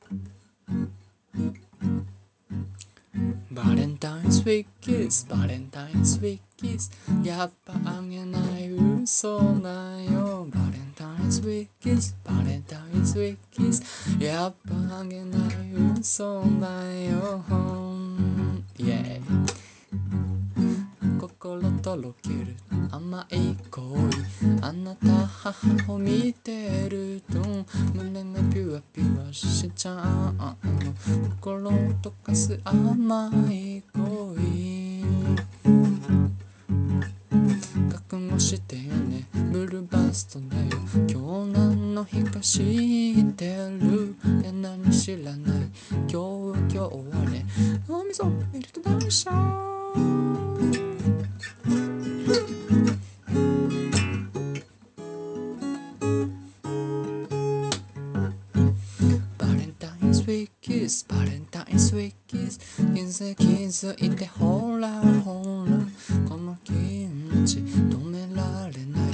バレンタインスウィッキス、バレンタインスウィッキス、やっぱあげない嘘だよ。バレンタインスウィッキス、バレンタインスウィッキス、やっぱあげない嘘だよ。イエーイ。心とろける甘い恋、あなた母を見てると胸がピュアピュアしちゃうの。心を溶かす甘い恋、覚悟してよね、ブルーバストだよ。今日何の日か知ってる？いや何知らない。今日はね、おみそミルク男爵。バレンタインスウィッキス、バレンタインスウィッキス、気づいてほらほら、この気持ち止められない、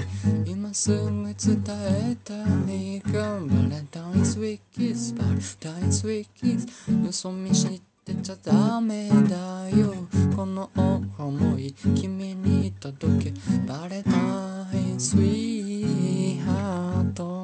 今すぐ伝えたいが。バレンタインスウィッキス、バレンタインスウィッキス、嘘見してちゃダメだよ。この想い君に届け、バレンタインスウィーハート。